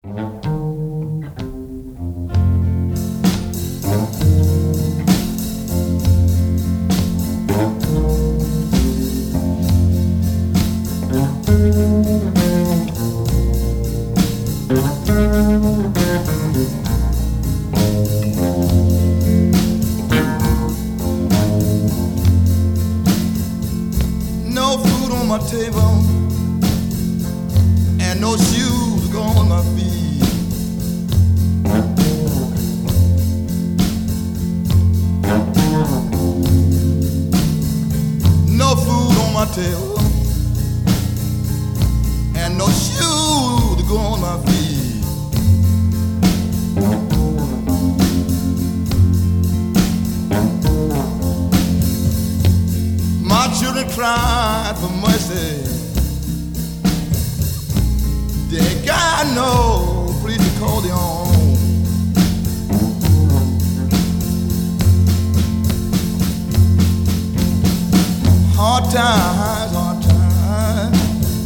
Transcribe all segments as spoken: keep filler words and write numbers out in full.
No food on my table and no shoes go on my feet. No food on my table and no shoes to go on my feet. My children cried for mercy. They got no place to call their own. Hard times, hard times,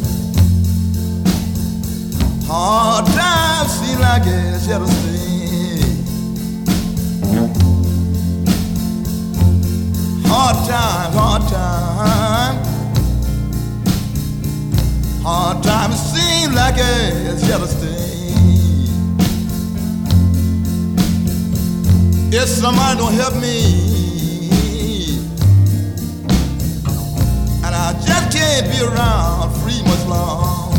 hard times seem like it's here to stay. Hard times, hard times, hard times seem like it's here to stay. If somebody don't help me, I just can't be around free much longer.